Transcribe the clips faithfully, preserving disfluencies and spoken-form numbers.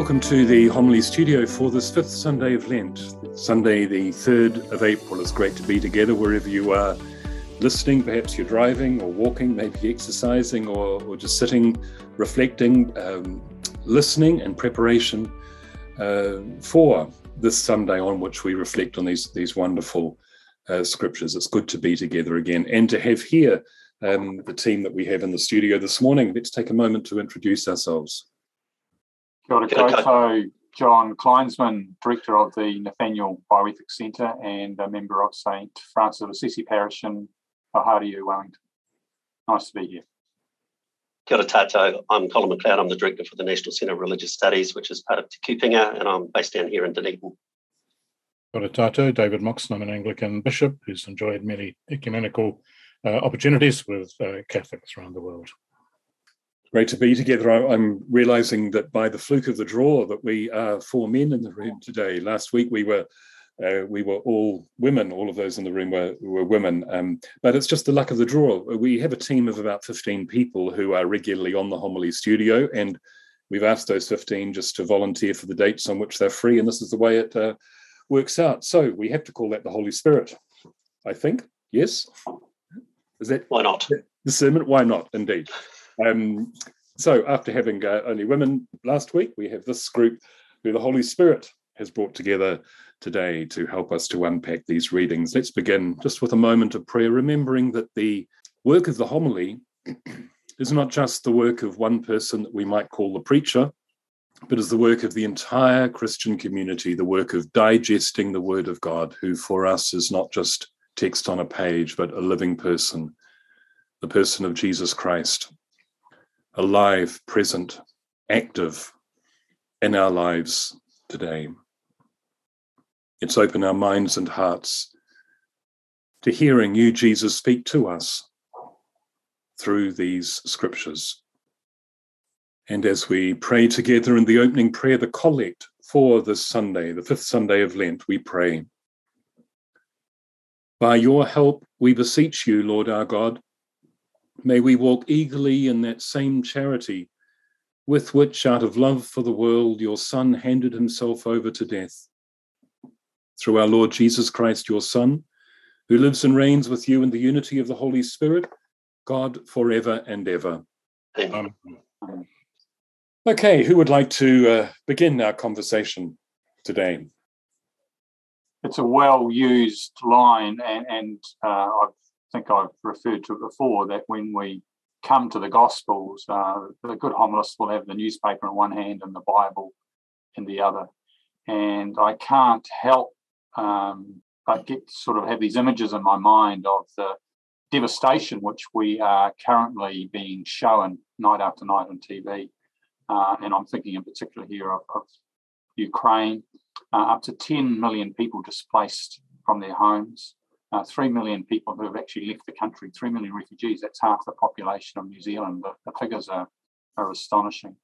Welcome to the Homily Studio for this fifth Sunday of Lent, Sunday the third of April. It's great to be together wherever you are listening. Perhaps you're driving or walking, maybe exercising or, or just sitting, reflecting, um, listening in preparation uh, for this Sunday on which we reflect on these, these wonderful uh, scriptures. It's good to be together again and to have here um, the team that we have in the studio this morning. Let's take a moment to introduce ourselves. Kia ora koutou, John Kleinsman, Director of the Nathaniel Bioethics Centre and a member of St Francis of Assisi Parish in Ohariu, Wellington. Nice to be here. Kia ora tātou, I'm Colin McLeod. I'm the Director for the National Centre of Religious Studies, which is part of Te Kupinga, and I'm based down here in Dunedin. Kia ora tātou, David Moxon. I'm an Anglican bishop who's enjoyed many ecumenical uh, opportunities with uh, Catholics around the world. Great to be together. I'm realising that by the fluke of the draw that we are four men in the room today. Last week we were uh, we were all women. All of those in the room were were women. Um, but it's just the luck of the draw. We have a team of about fifteen people who are regularly on the Homily Studio, and we've asked those fifteen just to volunteer for the dates on which they're free, and this is the way it uh, works out. So we have to call that the Holy Spirit, I think. Yes? Is that why not? The sermon? Why not? Indeed. Um, so after having uh, only women last week, we have this group who the Holy Spirit has brought together today to help us to unpack these readings. Let's begin just with a moment of prayer, remembering that the work of the homily is not just the work of one person that we might call the preacher, but is the work of the entire Christian community, the work of digesting the Word of God, who for us is not just text on a page, but a living person, the person of Jesus Christ. Alive, present, active in our lives today. Let's open our minds and hearts to hearing you, Jesus, speak to us through these scriptures. And as we pray together in the opening prayer, the collect for this Sunday, the fifth Sunday of Lent, we pray. By your help, we beseech you, Lord our God, may we walk eagerly in that same charity with which, out of love for the world, your Son handed himself over to death. Through our Lord Jesus Christ, your Son, who lives and reigns with you in the unity of the Holy Spirit, God forever and ever. Amen. Um, okay, who would like to uh, begin our conversation today? It's a well-used line, and, and uh, I've I think I've referred to it before, that when we come to the Gospels, uh, the good homilist will have the newspaper in one hand and the Bible in the other. And I can't help um, but get sort of have these images in my mind of the devastation which we are currently being shown night after night on T V. Uh, and I'm thinking in particular here of, of Ukraine, uh, up to ten million people displaced from their homes. Uh, three million people who have actually left the country, three million refugees, that's half the population of New Zealand. The, the figures are, are astonishing.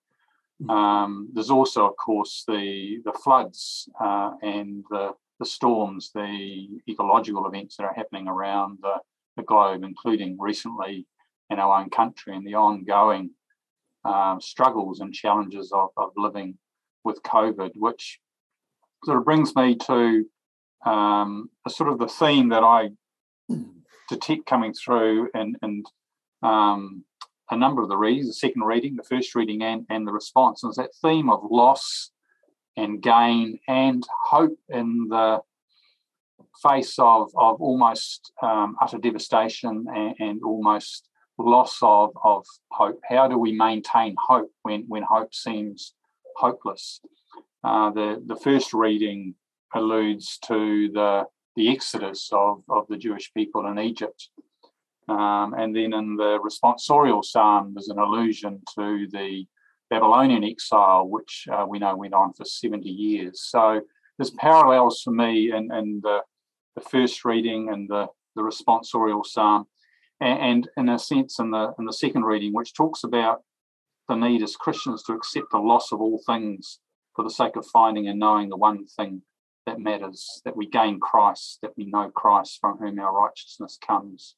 Um, there's also, of course, the, the floods uh, and the, the storms, the ecological events that are happening around the, the globe, including recently in our own country, and the ongoing um, struggles and challenges of, of living with COVID, which sort of brings me to Um, a sort of the theme that I detect coming through in, in um, a number of the readings, the second reading, the first reading and, and the response, is that theme of loss and gain and hope in the face of, of almost um, utter devastation and, and almost loss of, of hope. How do we maintain hope when, when hope seems hopeless? Uh, the, the first reading alludes to the the exodus of, of the Jewish people in Egypt. Um, and then in the responsorial psalm, there's an allusion to the Babylonian exile, which uh, we know went on for seventy years. So there's parallels for me in, in the, the first reading and the, the responsorial psalm, and, and in a sense in the in the second reading, which talks about the need as Christians to accept the loss of all things for the sake of finding and knowing the one thing that matters, that we gain Christ, that we know Christ from whom our righteousness comes.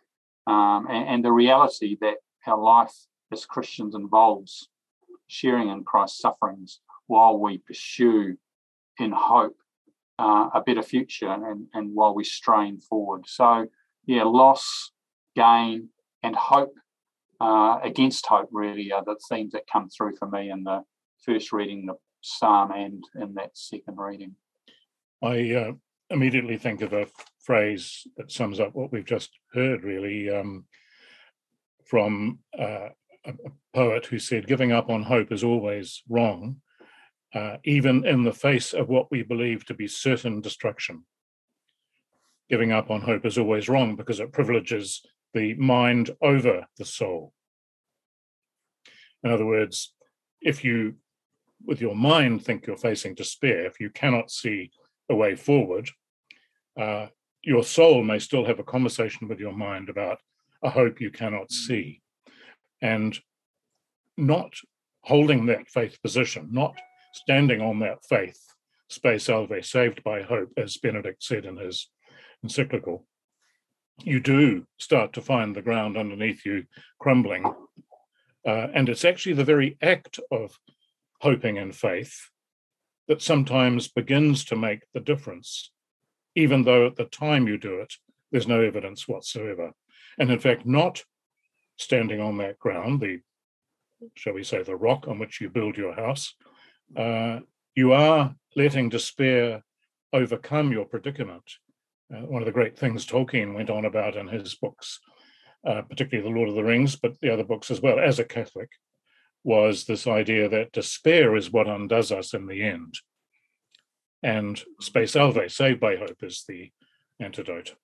Um, and, and the reality that our life as Christians involves sharing in Christ's sufferings, while we pursue in hope uh, a better future and, and while we strain forward. So, yeah, loss, gain, and hope uh, against hope really are the themes that come through for me in the first reading, the psalm, and in that second reading. I uh, immediately think of a phrase that sums up what we've just heard, really, um, from uh, a, a poet who said, "Giving up on hope is always wrong, uh, even in the face of what we believe to be certain destruction. Giving up on hope is always wrong because it privileges the mind over the soul." In other words, if you, with your mind, think you're facing despair, if you cannot see a way forward, uh, your soul may still have a conversation with your mind about a hope you cannot see. And not holding that faith position, not standing on that faith, spe salve, saved by hope, as Benedict said in his encyclical, you do start to find the ground underneath you crumbling. Uh, and it's actually the very act of hoping in faith that sometimes begins to make the difference, even though at the time you do it, there's no evidence whatsoever. And in fact, not standing on that ground, the, shall we say, the rock on which you build your house, uh, you are letting despair overcome your predicament. Uh, one of the great things Tolkien went on about in his books, uh, particularly The Lord of the Rings, but the other books as well, as a Catholic, was this idea that despair is what undoes us in the end. And spe salve, saved by hope, is the antidote.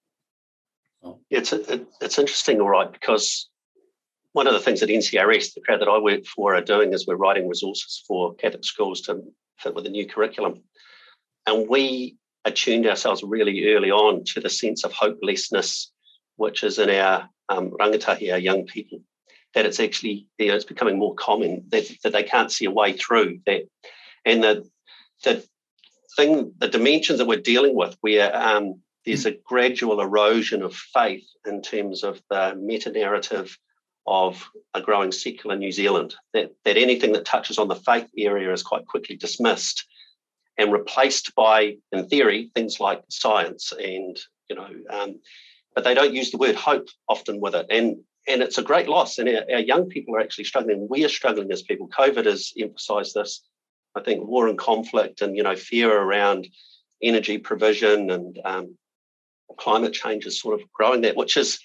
It's it, it's interesting, all right, because one of the things that N C R S, the crowd that I work for, are doing is we're writing resources for Catholic schools to fit with the new curriculum. And we attuned ourselves really early on to the sense of hopelessness, which is in our um, rangatahi, our young people, that it's actually, you know, it's becoming more common, that, that they can't see a way through that. And the, the thing, the dimensions that we're dealing with, where um, there's a gradual erosion of faith in terms of the meta-narrative of a growing secular New Zealand, that, that anything that touches on the faith area is quite quickly dismissed and replaced by, in theory, things like science and, you know, um, but they don't use the word hope often with it. And, and it's a great loss. And our, our young people are actually struggling. We are struggling as people. COVID has emphasised this. I think war and conflict and, you know, fear around energy provision and um, climate change is sort of growing that, which is,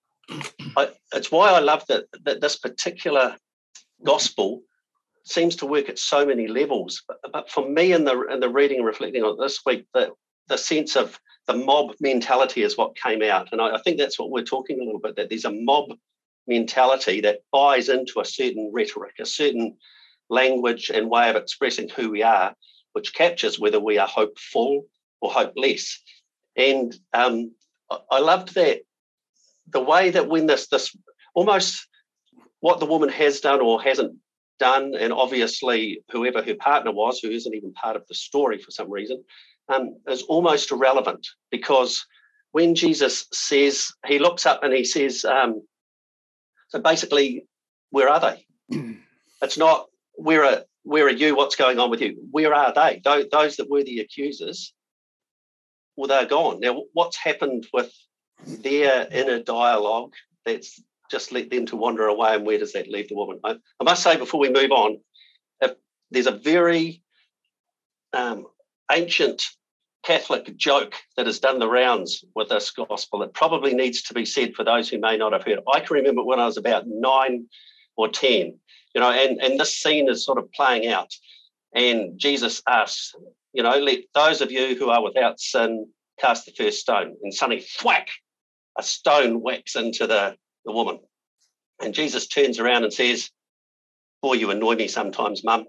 I, it's why I love that, that this particular gospel seems to work at so many levels. But, but for me, in the in the reading and reflecting on it this week, the, the sense of the mob mentality is what came out. And I, I think that's what we're talking a little bit, that there's a mob mentality that buys into a certain rhetoric, a certain language and way of expressing who we are, which captures whether we are hopeful or hopeless. And um, I, I loved that, the way that when this, this almost what the woman has done or hasn't done, and obviously whoever her partner was, who isn't even part of the story for some reason, um, is almost irrelevant, because when Jesus says, he looks up and he says, um, so basically, where are they? It's not, where are, where are you, what's going on with you? Where are they? Those, those that were the accusers, well, they're gone. Now, what's happened with their inner dialogue that's just let them to wander away, and where does that leave the woman? I, I must say, before we move on, if there's a very um, ancient Catholic joke that has done the rounds with this gospel. It probably needs to be said for those who may not have heard it. I can remember when I was about nine or ten, you know, and, and this scene is sort of playing out, and Jesus asks, you know, let those of you who are without sin cast the first stone, and suddenly, thwack, a stone whacks into the, the woman. And Jesus turns around and says, boy, you annoy me sometimes, Mum.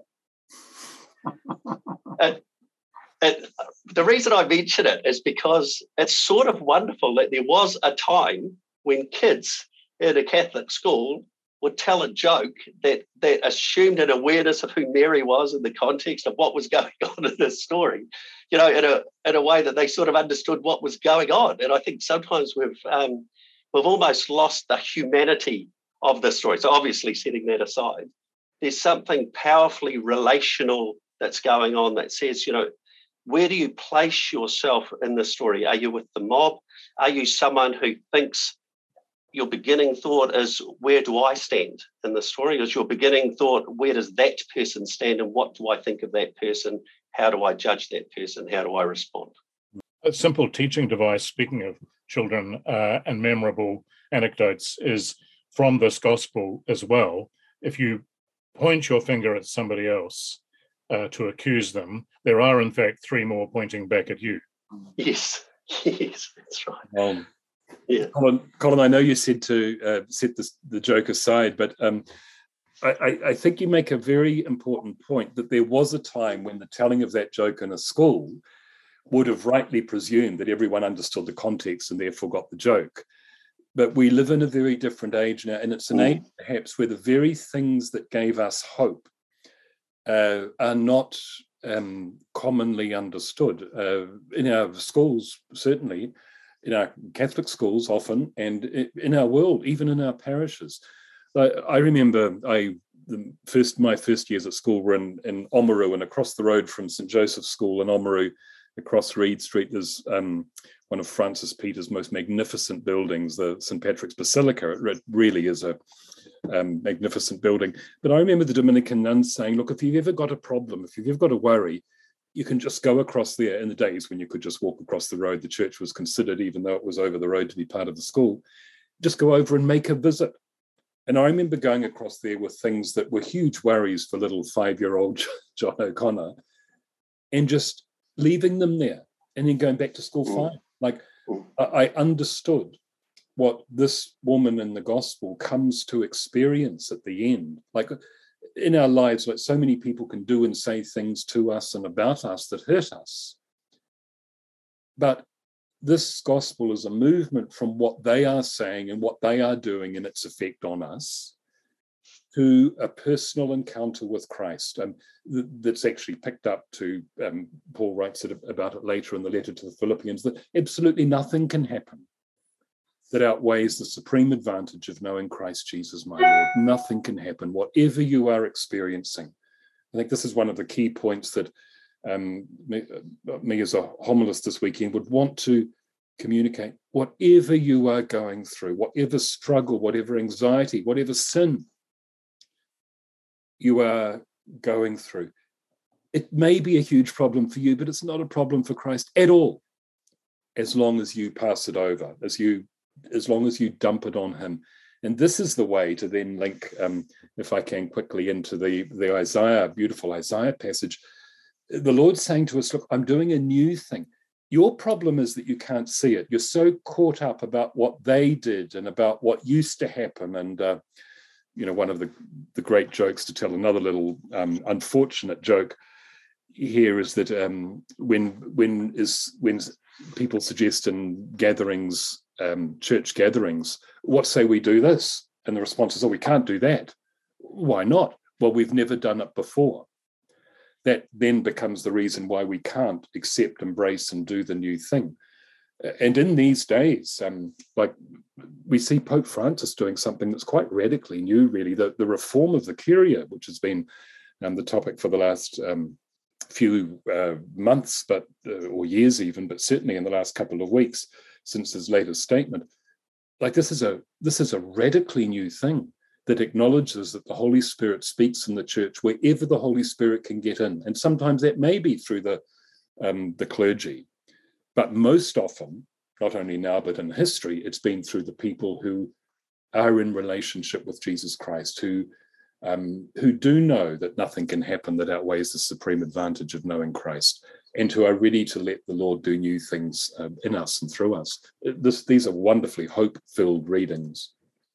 and, and the reason I mention it is because it's sort of wonderful that there was a time when kids in a Catholic school would tell a joke that, that assumed an awareness of who Mary was in the context of what was going on in this story, you know, in a in a way that they sort of understood what was going on. And I think sometimes we've um, we've almost lost the humanity of this story. So obviously, setting that aside, there's something powerfully relational that's going on that says, you know, where do you place yourself in the story? Are you with the mob? Are you someone who thinks your beginning thought is, where do I stand in the story? Is your beginning thought, where does that person stand and what do I think of that person? How do I judge that person? How do I respond? A simple teaching device, speaking of children uh, and memorable anecdotes, is from this gospel as well. If you point your finger at somebody else uh, to accuse them, there are in fact three more pointing back at you. Yes, yes, that's right. Um, yeah, Colin, Colin, I know you said to uh, set this, the joke aside, but um, I, I think you make a very important point that there was a time when the telling of that joke in a school would have rightly presumed that everyone understood the context and therefore got the joke. But we live in a very different age now, and it's an age perhaps where the very things that gave us hope uh, are not um, commonly understood. Uh, in our schools, certainly, in our Catholic schools often, and in our world, even in our parishes. I, I remember I the first my first years at school were in, in Oamaru, and across the road from Saint Joseph's School in Oamaru, across Reed Street, there's um, one of Francis Peter's most magnificent buildings, the Saint Patrick's Basilica. It really is a um, magnificent building. But I remember the Dominican nuns saying, look, if you've ever got a problem, if you've ever got a worry, you can just go across there. In the days when you could just walk across the road, the church was considered, even though it was over the road, to be part of the school, just go over and make a visit. And I remember going across there with things that were huge worries for little five-year-old John O'Connor, and just leaving them there and then going back to school fine. Like, I understood what this woman in the gospel comes to experience at the end. Like, in our lives, like, so many people can do and say things to us and about us that hurt us. But this gospel is a movement from what they are saying and what they are doing and its effect on us to a personal encounter with Christ. Um, th- that's actually picked up to, um, Paul writes it, about it later in the letter to the Philippians, that absolutely nothing can happen that outweighs the supreme advantage of knowing Christ Jesus, my Lord. Nothing can happen, whatever you are experiencing. I think this is one of the key points that um, me, uh, me as a homilist this weekend would want to communicate. Whatever you are going through, whatever struggle, whatever anxiety, whatever sin you are going through, it may be a huge problem for you, but it's not a problem for Christ at all, as long as you pass it over, as you, as long as you dump it on him. And this is the way to then link, um, if I can quickly, into the, the Isaiah, beautiful Isaiah passage. The Lord's saying to us, look, I'm doing a new thing. Your problem is that you can't see it. You're so caught up about what they did and about what used to happen. And, uh, you know, one of the, the great jokes, to tell another little um, unfortunate joke here, is that um, when when is when people suggest in gatherings, um, church gatherings, what say we do this? And the response is, oh, we can't do that. Why not? Well, we've never done it before. That then becomes the reason why we can't accept, embrace, and do the new thing. And in these days, um, like we see Pope Francis doing something that's quite radically new, really, the, the reform of the Curia, which has been um, the topic for the last um, few uh, months, but uh, or years even, but certainly in the last couple of weeks since his latest statement. Like, this is a this is a radically new thing that acknowledges that the Holy Spirit speaks in the church wherever the Holy Spirit can get in. And sometimes that may be through the um, the clergy. But most often, not only now, but in history, it's been through the people who are in relationship with Jesus Christ, who um, who do know that nothing can happen that outweighs the supreme advantage of knowing Christ, and who are ready to let the Lord do new things um, in us and through us. This, these are wonderfully hope-filled readings.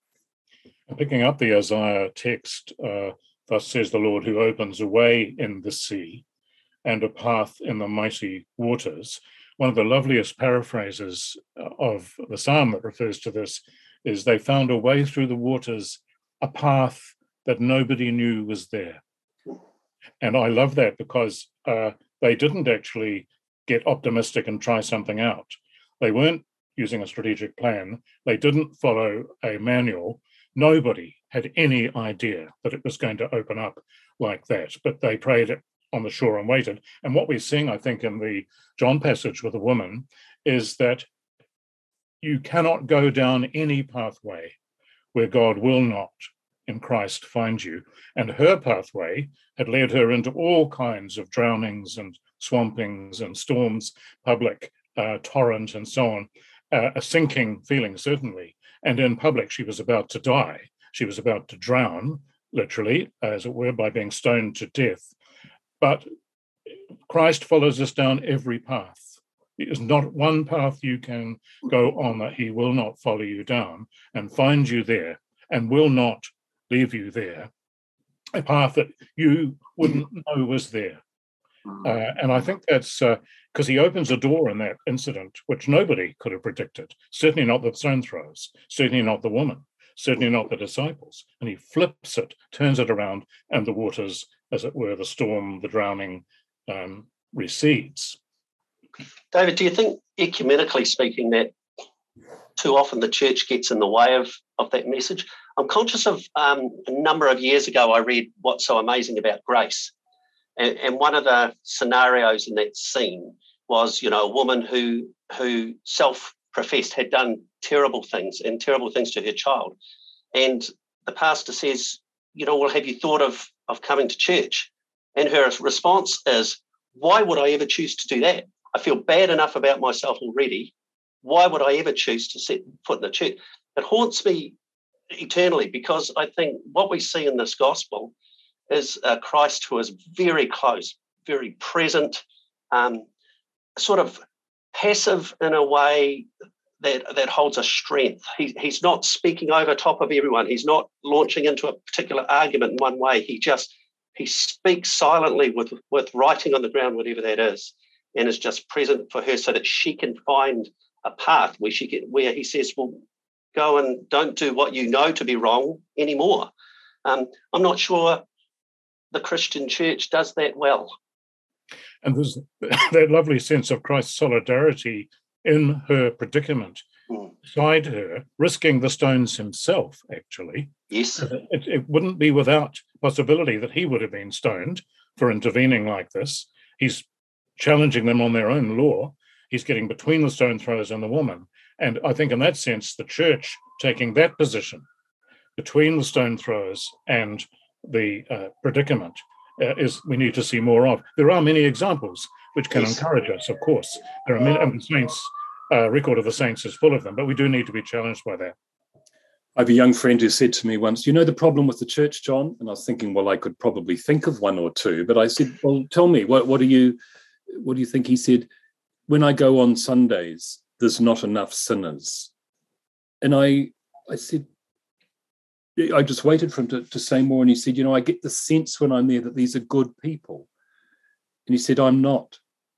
Picking up the Isaiah text, uh, thus says the Lord, who opens a way in the sea and a path in the mighty waters. One of the loveliest paraphrases of the psalm that refers to this is, they found a way through the waters, a path that nobody knew was there. And I love that, because uh, they didn't actually get optimistic and try something out. They weren't using a strategic plan. They didn't follow a manual. Nobody had any idea that it was going to open up like that, but they prayed on the shore and waited. And what we're seeing, I think, in the John passage with the woman is that you cannot go down any pathway where God will not, in Christ, find you. And her pathway had led her into all kinds of drownings and swampings and storms, public, uh, torrent, and so on, uh, a sinking feeling, certainly. And in public, she was about to die. She was about to drown, literally, as it were, by being stoned to death. But Christ follows us down every path. There is not one path you can go on that he will not follow you down and find you there and will not leave you there, a path that you wouldn't know was there. Uh, and I think that's because uh, he opens a door in that incident, which nobody could have predicted, certainly not the stone throwers, certainly not the woman, certainly not the disciples. And he flips it, turns it around, and the waters, as it were, the storm, the drowning, um, recedes. David, do you think, ecumenically speaking, that too often the church gets in the way of, of that message? I'm conscious of um, a number of years ago, I read What's So Amazing About Grace. And, and one of the scenarios in that scene was, you know, a woman who who self-professed had done terrible things and terrible things to her child. And the pastor says, you know, well, have you thought of, of coming to church? And her response is, why would I ever choose to do that? I feel bad enough about myself already. Why would I ever choose to set foot in the church? It haunts me eternally, because I think what we see in this gospel is a Christ who is very close, very present, um, sort of passive in a way that, that holds a strength. He, he's not speaking over top of everyone. He's not launching into a particular argument in one way. He just he speaks silently with, with writing on the ground, whatever that is, and is just present for her so that she can find a path where she get where he says, well, go and don't do what you know to be wrong anymore. Um, I'm not sure the Christian church does that well. And there's that lovely sense of Christ's solidarity in her predicament, mm. beside her, risking the stones himself, actually. Yes. It, it wouldn't be without possibility that he would have been stoned for intervening like this. He's challenging them on their own law. He's getting between the stone throwers and the woman. And I think in that sense, the church taking that position between the stone throwers and the uh, predicament uh, is we need to see more of. There are many examples which can yes. encourage us, of course. There are many, and the saints, uh, record of the saints is full of them, but we do need to be challenged by that. I have a young friend who said to me once, you know the problem with the church, John? And I was thinking, well, I could probably think of one or two, but I said, well, tell me, what, what do you what do you think? He said, when I go on Sundays, there's not enough sinners. And I I said, I just waited for him to, to say more. And he said, you know, I get the sense when I'm there that these are good people. And he said, I'm not.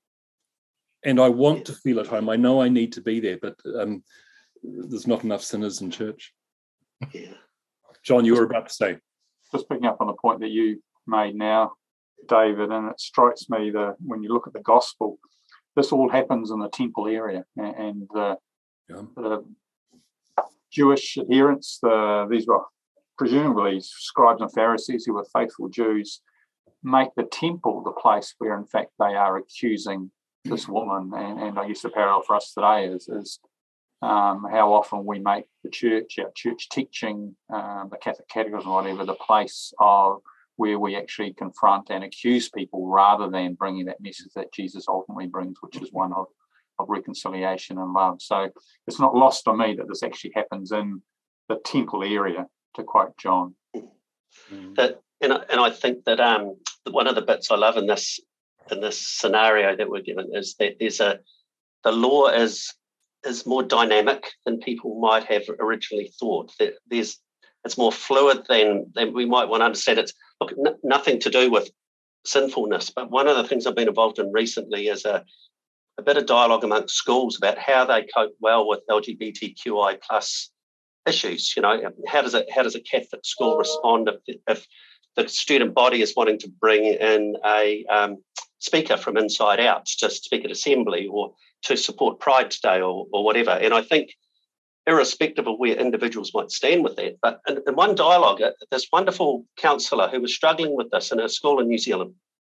And I want to feel at home. I know I need to be there, but um, there's not enough sinners in church. Yeah. John, you were about to say. Just picking up on the point that you made now, David, and it strikes me that when you look at the gospel, this all happens in the temple area, and the, yeah. the Jewish adherents, the, these were presumably scribes and Pharisees who were faithful Jews, make the temple the place where, in fact, they are accusing this woman. And, and I guess the parallel for us today is, is um, how often we make the church, our church teaching, um, the Catholic catechism, whatever, the place of where we actually confront and accuse people rather than bringing that message that Jesus ultimately brings, which is one of, of reconciliation and love. So it's not lost on me that this actually happens in the temple area, to quote John. That, and, I, and I think that um, one of the bits I love in this in this scenario that we're given is that there's a the law is is more dynamic than people might have originally thought. That there's it's more fluid than than we might want to understand. It's look n- nothing to do with sinfulness, but one of the things I've been involved in recently is a a bit of dialogue amongst schools about how they cope well with L G B T Q I plus issues. You know, how does it how does a Catholic school respond if, if the student body is wanting to bring in a um, speaker from inside out to speak at assembly or to support Pride Day or, or whatever? And I think irrespective of where individuals might stand with that, but in, in one dialogue, this wonderful counsellor who was struggling with this in a school in New Zealand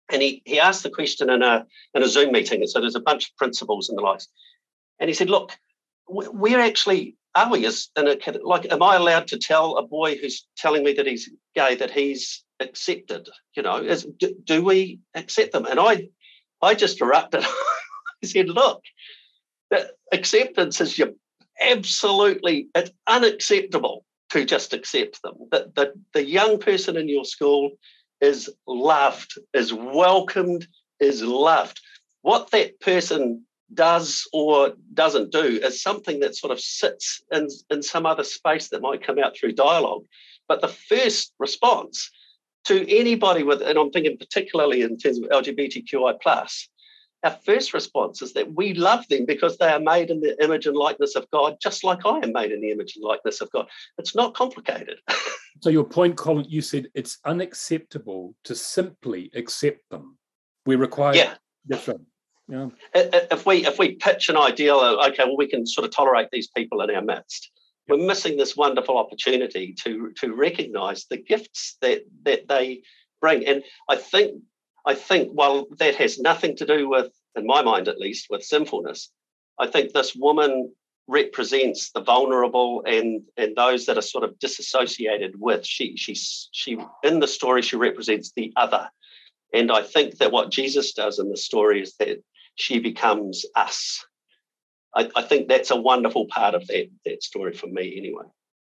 And he, he asked the question in a in a Zoom meeting. And so there's a bunch of principals and the likes. And he said, look, where actually are we? As in a, like, am I allowed to tell a boy who's telling me that he's gay that he's accepted? You know, is, do, do we accept them? And I, I just erupted. I said, look, the acceptance is your absolutely, it's unacceptable to just accept them. The, the, the young person in your school is loved, is welcomed, is loved. What that person does or doesn't do is something that sort of sits in, in some other space that might come out through dialogue. But the first response to anybody with, and I'm thinking particularly in terms of L G B T Q I plus, our first response is that we love them because they are made in the image and likeness of God, just like I am made in the image and likeness of God. It's not complicated. So your point, Colin, you said it's unacceptable to simply accept them. We require yeah. different. Yeah. If we if we pitch an ideal, okay, well, we can sort of tolerate these people in our midst. Yep. We're missing this wonderful opportunity to to recognise the gifts that that they bring. And I think I think while that has nothing to do with, in my mind at least, with sinfulness, I think this woman represents the vulnerable and and those that are sort of disassociated with. She she's she in the story she represents the other. And I think that what Jesus does in the story is that she becomes us. I, I think that's a wonderful part of that, that story for me anyway.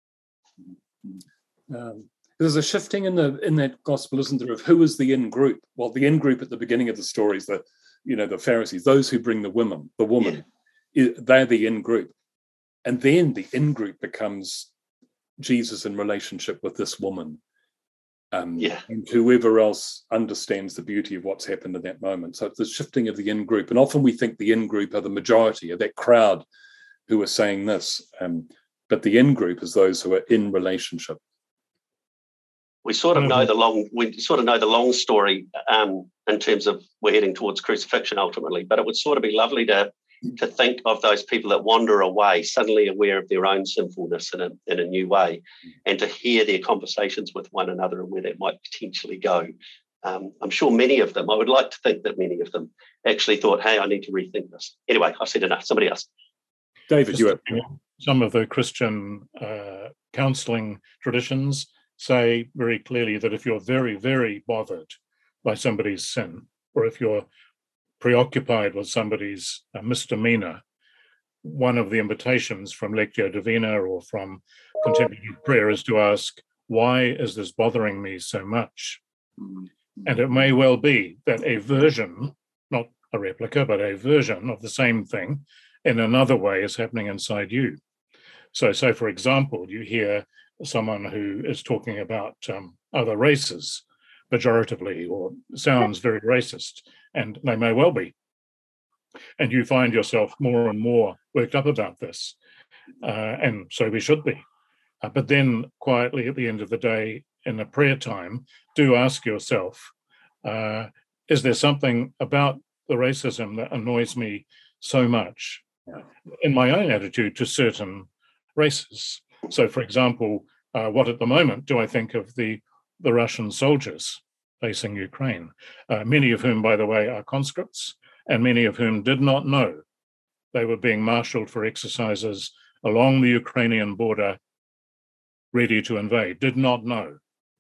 Um, there's a shifting in the in that gospel, isn't there, of who is the in-group? Well, the in-group at the beginning of the story is the, you know, the Pharisees, those who bring the women, the woman, yeah. They're the in-group. And then the in-group becomes Jesus in relationship with this woman. Um, yeah. And whoever else understands the beauty of what's happened in that moment. So it's the shifting of the in-group. And often we think the in-group are the majority, of that crowd who are saying this. Um, but the in-group is those who are in relationship. We sort of know the long, we sort of know the long story um, in terms of we're heading towards crucifixion ultimately. But it would sort of be lovely to to think of those people that wander away, suddenly aware of their own sinfulness in a, in a new way, and to hear their conversations with one another and where that might potentially go. Um, I'm sure many of them, I would like to think that many of them actually thought, hey, I need to rethink this. Anyway, I've said enough. Somebody else. David, you have... Some of the Christian uh, counselling traditions say very clearly that if you're very, very bothered by somebody's sin, or if you're preoccupied with somebody's uh, misdemeanor, one of the invitations from Lectio Divina or from contemplative prayer is to ask, why is this bothering me so much? And it may well be that a version, not a replica, but a version of the same thing in another way is happening inside you. So, so for example, you hear someone who is talking about um, other races pejoratively or sounds very racist, and they may well be. And you find yourself more and more worked up about this, uh, and so we should be. Uh, but then quietly at the end of the day, in a prayer time, do ask yourself, uh, is there something about the racism that annoys me so much in my own attitude to certain races? So, for example, uh, what at the moment do I think of the, the Russian soldiers facing Ukraine, uh, many of whom, by the way, are conscripts, and many of whom did not know they were being marshaled for exercises along the Ukrainian border, ready to invade, did not know.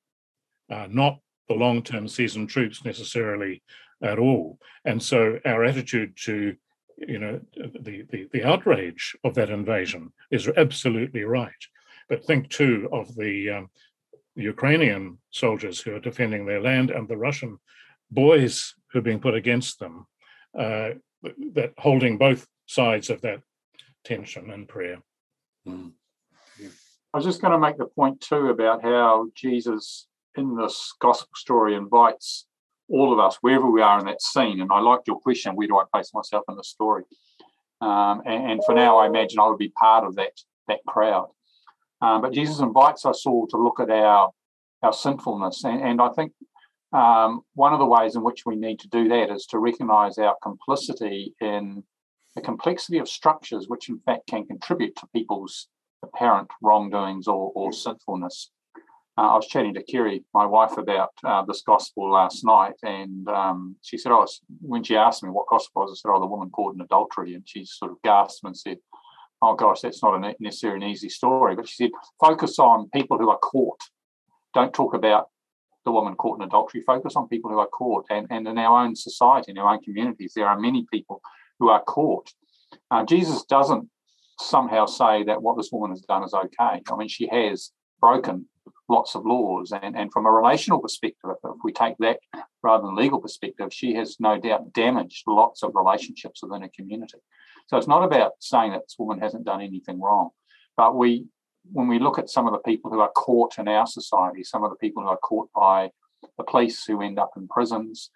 Uh, not the long-term seasoned troops necessarily at all. And so our attitude to, you know, the, the, the outrage of that invasion is absolutely right. But think too of the um, Ukrainian soldiers who are defending their land and the Russian boys who are being put against them, uh, that holding both sides of that tension and prayer. Mm. Yeah. I was just going to make the point too about how Jesus in this gospel story invites all of us, wherever we are in that scene. And I liked your question, where do I place myself in the story? Um, and, and for now, I imagine I would be part of that, that crowd. Um, but Jesus invites us all to look at our, our sinfulness. And, and I think um, one of the ways in which we need to do that is to recognise our complicity in the complexity of structures which in fact can contribute to people's apparent wrongdoings or, or sinfulness. Uh, I was chatting to Kerry, my wife, about uh, this gospel last night, and um, she said, "Oh, when she asked me what gospel was, I said, oh, the woman caught in adultery," and she sort of gasped and said, "Oh gosh, that's not a necessarily an easy story." But she said, "Focus on people who are caught. Don't talk about the woman caught in adultery. Focus on people who are caught." And, and in our own society, in our own communities, there are many people who are caught. Uh, Jesus doesn't somehow say that what this woman has done is okay. I mean, she has broken lots of laws, and, and from a relational perspective, if we take that rather than legal perspective, she has no doubt damaged lots of relationships within a community. So it's not about saying that this woman hasn't done anything wrong, but we, when we look at some of the people who are caught in our society, some of the people who are caught by the police who end up in prisons,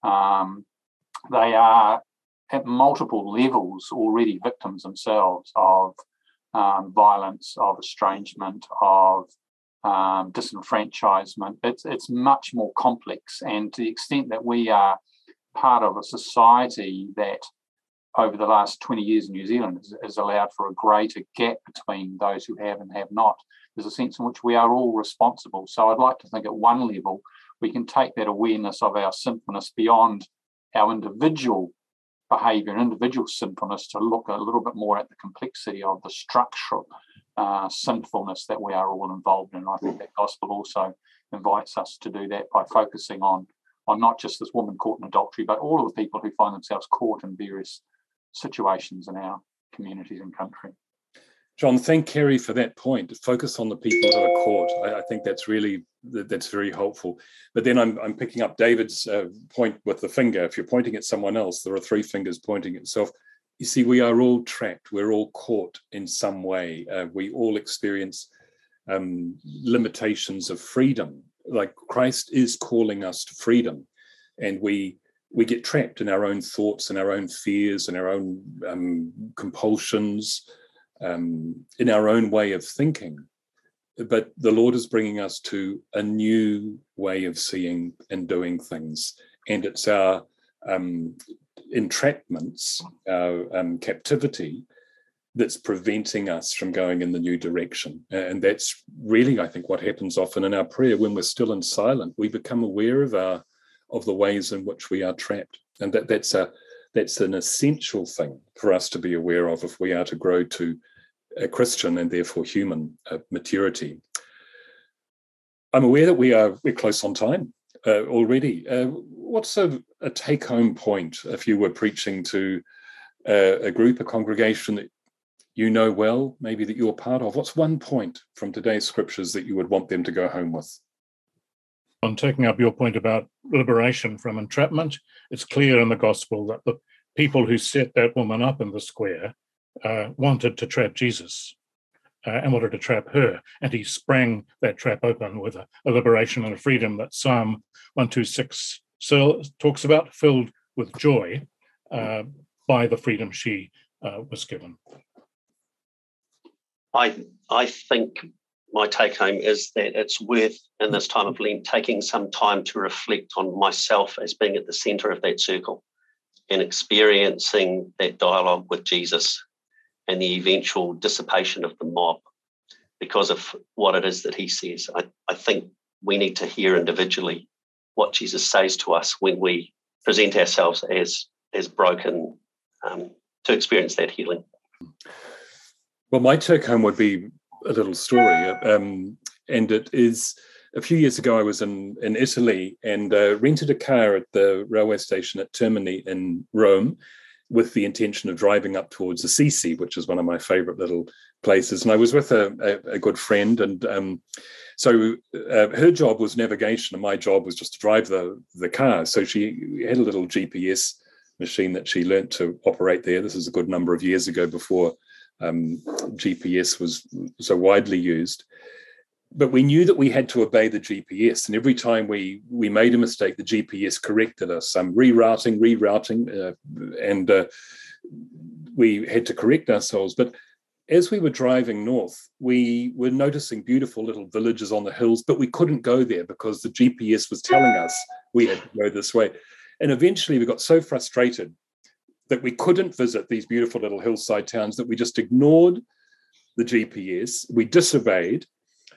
um, they are at multiple levels already victims themselves of um, violence, of estrangement, of um, disenfranchisement. It's, it's much more complex. And to the extent that we are part of a society that over the last twenty years in New Zealand has, has allowed for a greater gap between those who have and have not, there's a sense in which we are all responsible. So I'd like to think at one level, we can take that awareness of our sinfulness beyond our individual behaviour and individual sinfulness to look a little bit more at the complexity of the structural uh, sinfulness that we are all involved in. I think that gospel also invites us to do that by focusing on, on not just this woman caught in adultery, but all of the people who find themselves caught in various situations in our communities and country. John, thank Kerry for that point. Focus on the people who are caught. I, I think that's really, that's very helpful. But then I'm, I'm picking up David's uh, point with the finger. If you're pointing at someone else, there are three fingers pointing at itself. You see, we are all trapped. We're all caught in some way. Uh, we all experience um, limitations of freedom. Like Christ is calling us to freedom, and we we get trapped in our own thoughts and our own fears and our own um, compulsions, um, in our own way of thinking. But the Lord is bringing us to a new way of seeing and doing things. And it's our um, entrapments, our um, captivity, that's preventing us from going in the new direction. And that's really, I think, what happens often in our prayer when we're still and silent. We become aware of our of the ways in which we are trapped. And that, that's a that's an essential thing for us to be aware of if we are to grow to a Christian and therefore human uh, maturity. I'm aware that we are we're close on time uh, already. Uh, what's a, a take-home point if you were preaching to uh, a group, a congregation that you know well, maybe that you're part of? What's one point from today's scriptures that you would want them to go home with? On taking up your point about liberation from entrapment, it's clear in the gospel that the people who set that woman up in the square uh, wanted to trap Jesus uh, and wanted to trap her. And he sprang that trap open with a, a liberation and a freedom that Psalm one twenty-six so talks about, filled with joy uh, by the freedom she uh, was given. I I think my take home is that it's worth, in this time of Lent, taking some time to reflect on myself as being at the centre of that circle and experiencing that dialogue with Jesus and the eventual dissipation of the mob because of what it is that he says. I, I think we need to hear individually what Jesus says to us when we present ourselves as, as broken um, to experience that healing. Well, my take home would be a little story, um, and it is a few years ago I was in, in Italy and uh, rented a car at the railway station at Termini in Rome with the intention of driving up towards Assisi, which is one of my favourite little places. And I was with a, a, a good friend, and um, so uh, her job was navigation and my job was just to drive the, the car. So she had a little G P S machine that she learnt to operate there. This is a good number of years ago before Um, G P S was so widely used, but we knew that we had to obey the G P S, and every time we we made a mistake, the G P S corrected us. Um, rerouting, rerouting, uh, and uh, we had to correct ourselves. But as we were driving north, we were noticing beautiful little villages on the hills, but we couldn't go there because the G P S was telling us we had to go this way. And eventually we got so frustrated that we couldn't visit these beautiful little hillside towns that we just ignored the G P S, we disobeyed,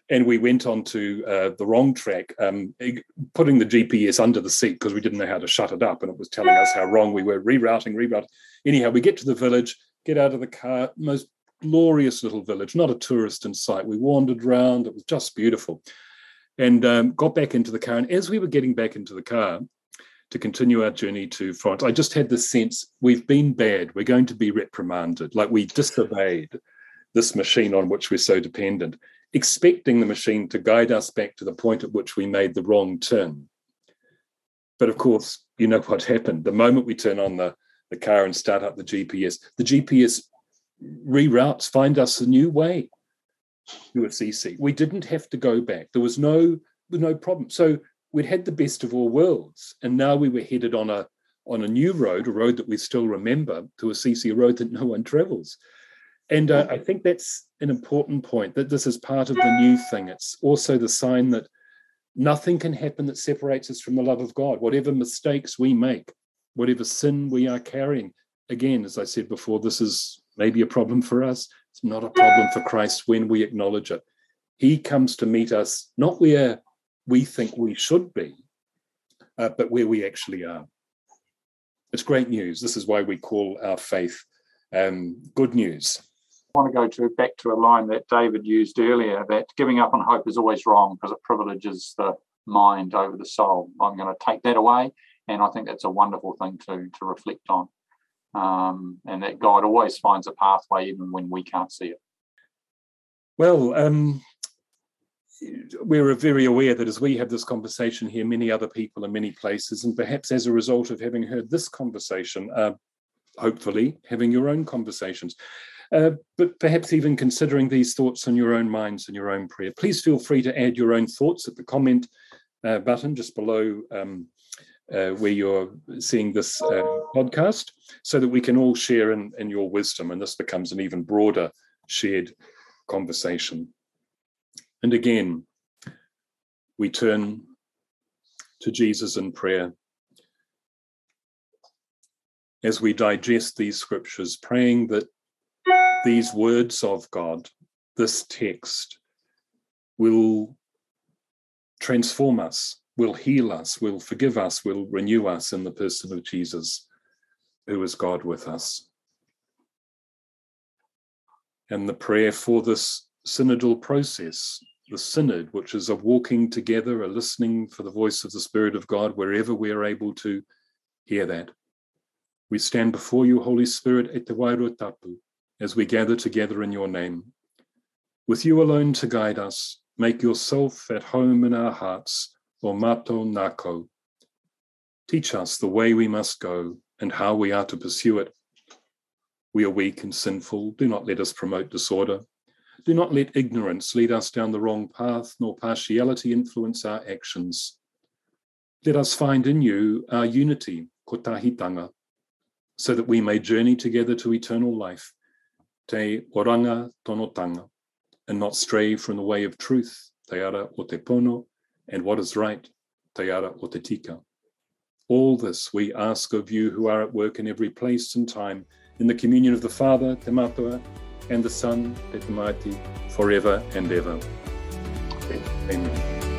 and we went on to uh, the wrong track, um, putting the G P S under the seat because we didn't know how to shut it up, and it was telling us how wrong we were, rerouting, rerouting. Anyhow, we get to the village, get out of the car, most glorious little village, not a tourist in sight. We wandered around, it was just beautiful, and um, got back into the car. And as we were getting back into the car to continue our journey to France, I just had this sense, we've been bad, we're going to be reprimanded, like we disobeyed this machine on which we're so dependent, expecting the machine to guide us back to the point at which we made the wrong turn. But of course, you know what happened. The moment we turn on the, the car and start up the G P S, the G P S reroutes, find us a new way to Assisi. We didn't have to go back. There was no, no problem. So we'd had the best of all worlds, and now we were headed on a, on a new road, a road that we still remember, to Assisi, a road that no one travels. And uh, I think that's an important point, that this is part of the new thing. It's also the sign that nothing can happen that separates us from the love of God. Whatever mistakes we make, whatever sin we are carrying, again, as I said before, this is maybe a problem for us. It's not a problem for Christ when we acknowledge it. He comes to meet us not where we think we should be, uh, but where we actually are. It's great news. This is why we call our faith um, good news. I want to go to back to a line that David used earlier, that giving up on hope is always wrong because it privileges the mind over the soul. I'm going to take that away, and I think that's a wonderful thing to, to reflect on, um, and that God always finds a pathway even when we can't see it. Well, um, we're very aware that as we have this conversation here, many other people in many places, and perhaps as a result of having heard this conversation, are hopefully having your own conversations. Uh, but perhaps even considering these thoughts in your own minds and your own prayer. Please feel free to add your own thoughts at the comment uh, button just below um, uh, where you're seeing this uh, podcast, so that we can all share in, in your wisdom, and this becomes an even broader shared conversation. And again, we turn to Jesus in prayer as we digest these scriptures, praying that these words of God, this text, will transform us, will heal us, will forgive us, will renew us in the person of Jesus, who is God with us. And the prayer for this synodal process, the synod, which is a walking together, a listening for the voice of the Spirit of God wherever we are able to hear that. We stand before you, Holy Spirit, e te wairua tapu, as we gather together in your name. With you alone to guide us, make yourself at home in our hearts, o mato nako. Teach us the way we must go and how we are to pursue it. We are weak and sinful. Do not let us promote disorder. Do not let ignorance lead us down the wrong path, nor partiality influence our actions. Let us find in you our unity, kotahitanga, so that we may journey together to eternal life, te oranga tonotanga, and not stray from the way of truth, te ara o te pono, and what is right, te ara o te tika. All this we ask of you who are at work in every place and time, in the communion of the Father, te matua, and the Son, te te maiti, forever and ever. Amen.